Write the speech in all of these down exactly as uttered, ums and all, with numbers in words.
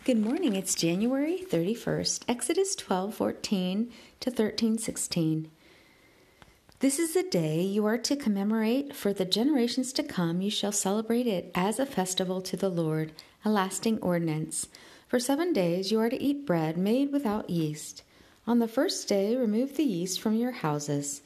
Good morning. It's January thirty-first, Exodus twelve fourteen to thirteen sixteen. This is the day you are to commemorate. For the generations to come, you shall celebrate it as a festival to the Lord, a lasting ordinance. For seven days you are to eat bread made without yeast. On the first day, remove the yeast from your houses.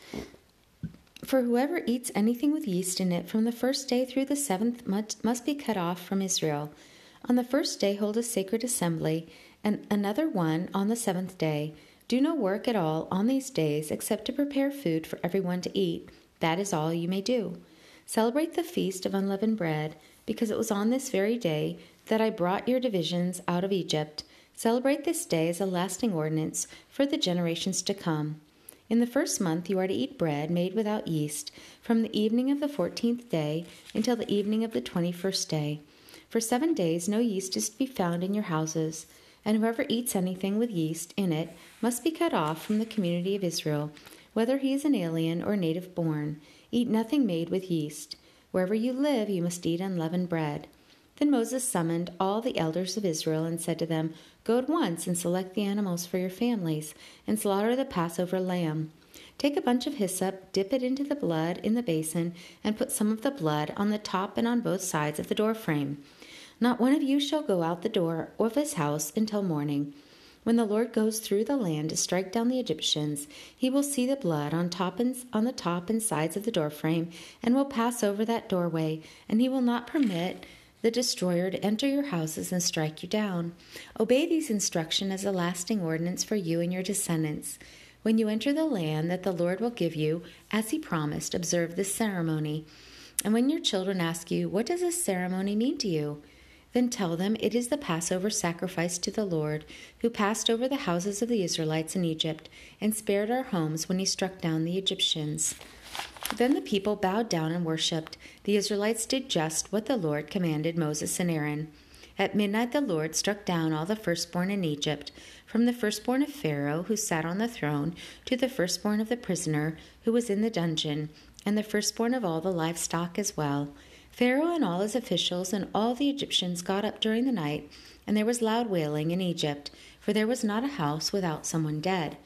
For whoever eats anything with yeast in it from the first day through the seventh must be cut off from Israel. On the first day hold a sacred assembly, and another one on the seventh day. Do no work at all on these days except to prepare food for everyone to eat. That is all you may do. Celebrate the feast of unleavened bread, because it was on this very day that I brought your divisions out of Egypt. Celebrate this day as a lasting ordinance for the generations to come. In the first month you are to eat bread made without yeast, from the evening of the fourteenth day until the evening of the twenty-first day. For seven days no yeast is to be found in your houses, and whoever eats anything with yeast in it must be cut off from the community of Israel, whether he is an alien or native born. Eat nothing made with yeast. Wherever you live you must eat unleavened bread. Then Moses summoned all the elders of Israel and said to them, Go at once and select the animals for your families, and slaughter the Passover lamb. Take a bunch of hyssop, dip it into the blood in the basin, and put some of the blood on the top and on both sides of the doorframe. Not one of you shall go out the door of his house until morning. When the Lord goes through the land to strike down the Egyptians, he will see the blood on top and on the top and sides of the doorframe, and will pass over that doorway, and he will not permit the destroyer to enter your houses and strike you down. Obey these instructions as a lasting ordinance for you and your descendants. When you enter the land that the Lord will give you, as he promised, observe this ceremony. And when your children ask you, What does this ceremony mean to you? Then tell them it is the Passover sacrifice to the Lord, who passed over the houses of the Israelites in Egypt and spared our homes when he struck down the Egyptians. Then the people bowed down and worshipped. The Israelites did just what the Lord commanded Moses and Aaron. At midnight the Lord struck down all the firstborn in Egypt, from the firstborn of Pharaoh, who sat on the throne, to the firstborn of the prisoner, who was in the dungeon, and the firstborn of all the livestock as well. Pharaoh and all his officials and all the Egyptians got up during the night, and there was loud wailing in Egypt, for there was not a house without someone dead.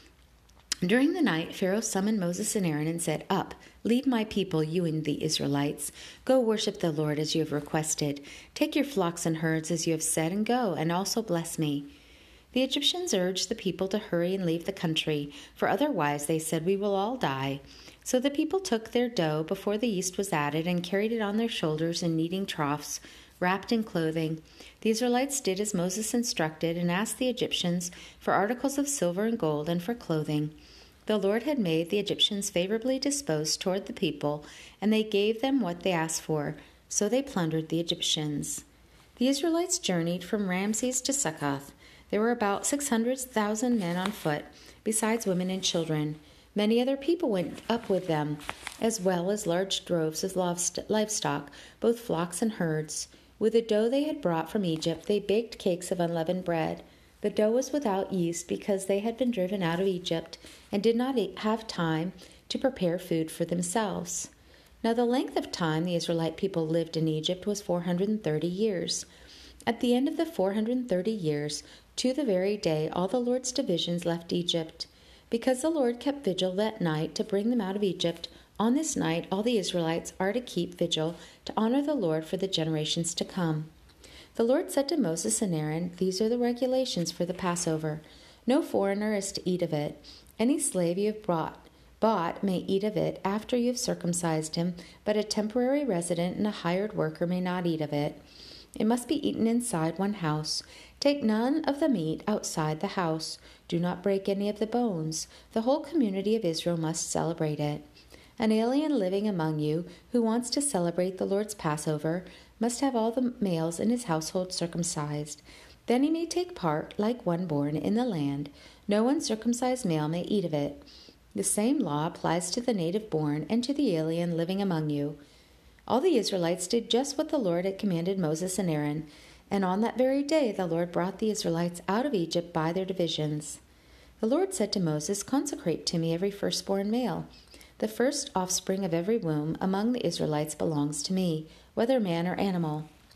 During the night Pharaoh summoned Moses and Aaron and said, Up, lead my people, you and the Israelites. Go worship the Lord as you have requested. Take your flocks and herds as you have said, and go, and also bless me. The Egyptians urged the people to hurry and leave the country, for otherwise, they said, we will all die. So the people took their dough before the yeast was added and carried it on their shoulders in kneading troughs, wrapped in clothing. The Israelites did as Moses instructed and asked the Egyptians for articles of silver and gold and for clothing. The Lord had made the Egyptians favorably disposed toward the people, and they gave them what they asked for, so they plundered the Egyptians. The Israelites journeyed from Ramses to Succoth. There were about six hundred thousand men on foot, besides women and children. Many other people went up with them, as well as large droves of livestock, both flocks and herds. With the dough they had brought from Egypt, they baked cakes of unleavened bread. The dough was without yeast because they had been driven out of Egypt and did not have time to prepare food for themselves. Now the length of time the Israelite people lived in Egypt was four hundred thirty years. At the end of the four hundred thirty years, to the very day, all the Lord's divisions left Egypt. Because the Lord kept vigil that night to bring them out of Egypt, on this night all the Israelites are to keep vigil to honor the Lord for the generations to come. The Lord said to Moses and Aaron, These are the regulations for the Passover. No foreigner is to eat of it. Any slave you have brought, bought may eat of it after you have circumcised him, but a temporary resident and a hired worker may not eat of it. It must be eaten inside one house. Take none of the meat outside the house. Do not break any of the bones. The whole community of Israel must celebrate it. An alien living among you who wants to celebrate the Lord's Passover must have all the males in his household circumcised. Then he may take part like one born in the land. No uncircumcised male may eat of it. The same law applies to the native born and to the alien living among you. All the Israelites did just what the Lord had commanded Moses and Aaron, and on that very day the Lord brought the Israelites out of Egypt by their divisions. The Lord said to Moses, Consecrate to me every firstborn male. The first offspring of every womb among the Israelites belongs to me, whether man or animal.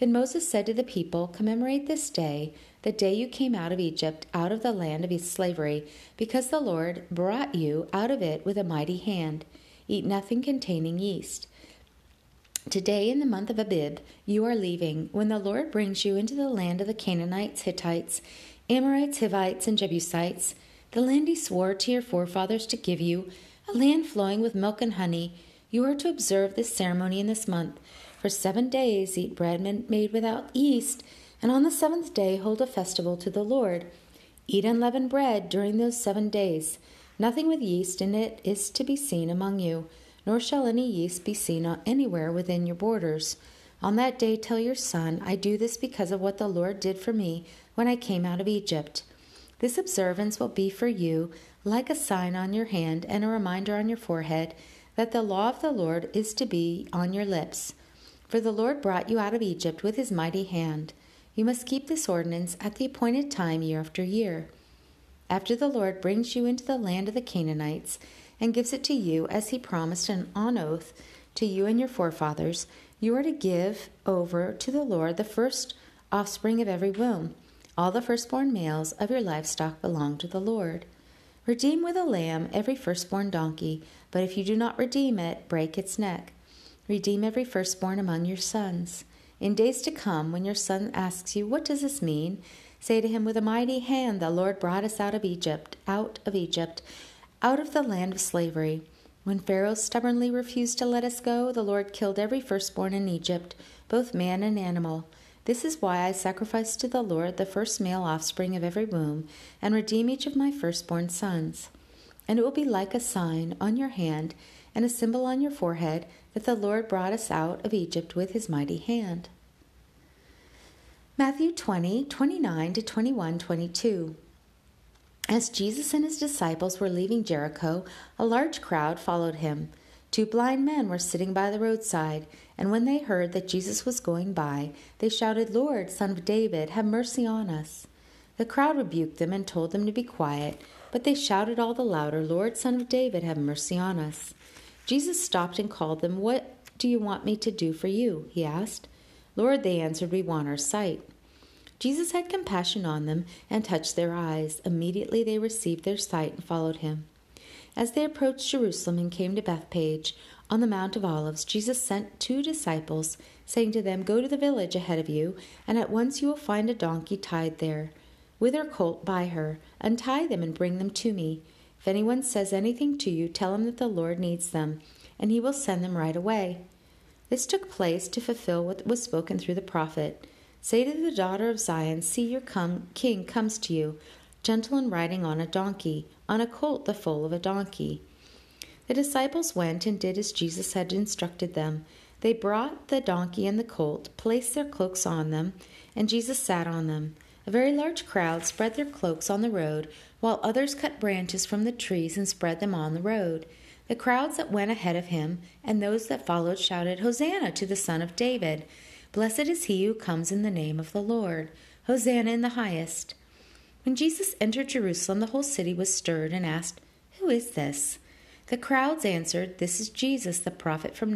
Then Moses said to the people, "Commemorate this day, the day you came out of Egypt, out of the land of slavery, because the Lord brought you out of it with a mighty hand. Eat nothing containing yeast. Today, in the month of Abib, you are leaving, when the Lord brings you into the land of the Canaanites, Hittites, Amorites, Hivites, and Jebusites, the land he swore to your forefathers to give you, a land flowing with milk and honey. You are to observe this ceremony in this month. For seven days eat bread made without yeast, and on the seventh day hold a festival to the Lord. Eat unleavened bread during those seven days. Nothing with yeast in it is to be seen among you, nor shall any yeast be seen anywhere within your borders. On that day tell your son, I do this because of what the Lord did for me when I came out of Egypt. This observance will be for you like a sign on your hand and a reminder on your forehead that the law of the Lord is to be on your lips. For the Lord brought you out of Egypt with his mighty hand. You must keep this ordinance at the appointed time year after year. After the Lord brings you into the land of the Canaanites and gives it to you as he promised on oath to you and your forefathers, you are to give over to the Lord the first offspring of every womb. All the firstborn males of your livestock belong to the Lord. Redeem with a lamb every firstborn donkey, but if you do not redeem it, break its neck. Redeem every firstborn among your sons. In days to come, when your son asks you, what does this mean? Say to him, with a mighty hand the Lord brought us out of Egypt, out of Egypt, out of the land of slavery. When Pharaoh stubbornly refused to let us go, the Lord killed every firstborn in Egypt, both man and animal. This is why I sacrifice to the Lord the first male offspring of every womb, and redeem each of my firstborn sons. And it will be like a sign on your hand and a symbol on your forehead that the Lord brought us out of Egypt with his mighty hand." Matthew twenty, twenty-nine to twenty-one, twenty-two. As Jesus and his disciples were leaving Jericho, a large crowd followed him. Two blind men were sitting by the roadside, and when they heard that Jesus was going by, they shouted, "Lord, Son of David, have mercy on us." The crowd rebuked them and told them to be quiet, but they shouted all the louder, "Lord, Son of David, have mercy on us." Jesus stopped and called them. "What do you want me to do for you?" he asked. "Lord," they answered, "we want our sight." Jesus had compassion on them and touched their eyes. Immediately they received their sight and followed him. As they approached Jerusalem and came to Bethphage on the Mount of Olives, Jesus sent two disciples, saying to them, "Go to the village ahead of you, and at once you will find a donkey tied there, with her colt by her. Untie them and bring them to me. If anyone says anything to you, tell him that the Lord needs them, and he will send them right away." This took place to fulfill what was spoken through the prophet. "Say to the daughter of Zion, see, your come, king comes to you, gentle and riding on a donkey, on a colt the foal of a donkey." The disciples went and did as Jesus had instructed them. They brought the donkey and the colt, placed their cloaks on them, and Jesus sat on them. A very large crowd spread their cloaks on the road, while others cut branches from the trees and spread them on the road. The crowds that went ahead of him and those that followed shouted, "Hosanna to the Son of David! Blessed is he who comes in the name of the Lord! Hosanna in the highest!" When Jesus entered Jerusalem, the whole city was stirred and asked, "Who is this?" The crowds answered, "This is Jesus, the prophet from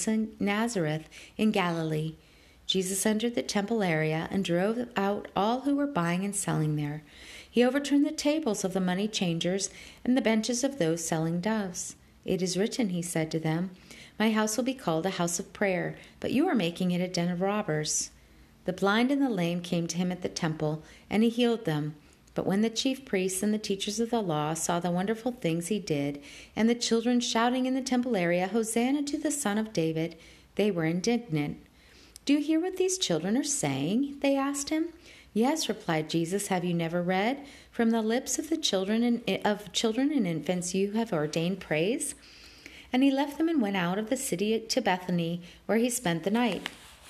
Nazareth in Galilee." Jesus entered the temple area and drove out all who were buying and selling there. He overturned the tables of the money changers and the benches of those selling doves. "It is written," he said to them, "My house will be called a house of prayer, but you are making it a den of robbers." The blind and the lame came to him at the temple, and he healed them. But when the chief priests and the teachers of the law saw the wonderful things he did, and the children shouting in the temple area, "Hosanna to the Son of David," they were indignant. "Do you hear what these children are saying?" they asked him. "Yes," replied Jesus. "Have you never read, 'From the lips of the children and of children and infants you have ordained praise'?" And he left them and went out of the city to Bethany, where he spent the night.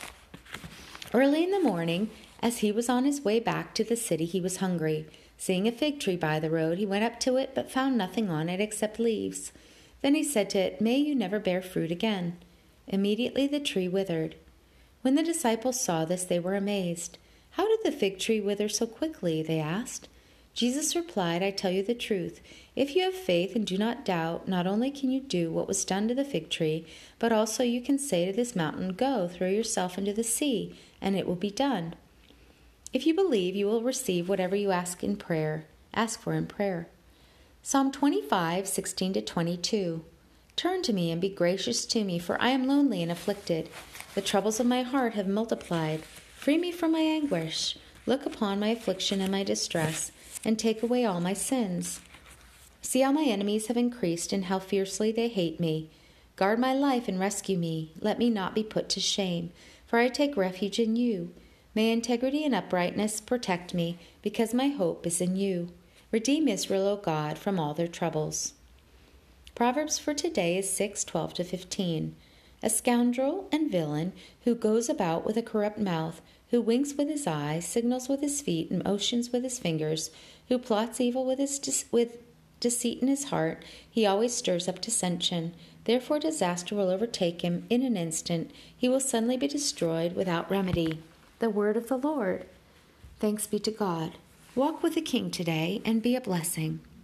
Early in the morning, as he was on his way back to the city, he was hungry. Seeing a fig tree by the road, he went up to it, but found nothing on it except leaves. Then he said to it, "May you never bear fruit again." Immediately the tree withered. When the disciples saw this, they were amazed. "How did the fig tree wither so quickly?" they asked. Jesus replied, "I tell you the truth. If you have faith and do not doubt, not only can you do what was done to the fig tree, but also you can say to this mountain, 'Go, throw yourself into the sea,' and it will be done. If you believe, you will receive whatever you ask in prayer. Ask for in prayer. Psalm twenty-five, sixteen to twenty-two. Turn to me and be gracious to me, for I am lonely and afflicted. The troubles of my heart have multiplied. Free me from my anguish. Look upon my affliction and my distress, and take away all my sins. See how my enemies have increased, and how fiercely they hate me. Guard my life and rescue me. Let me not be put to shame, for I take refuge in you. May integrity and uprightness protect me, because my hope is in you. Redeem Israel, O God, from all their troubles. Proverbs for today is six, twelve to fifteen. A scoundrel and villain who goes about with a corrupt mouth, who winks with his eyes, signals with his feet, and motions with his fingers, who plots evil with his de- with deceit in his heart, he always stirs up dissension. Therefore disaster will overtake him in an instant. He will suddenly be destroyed without remedy. The word of the Lord. Thanks be to God. Walk with the King today and be a blessing.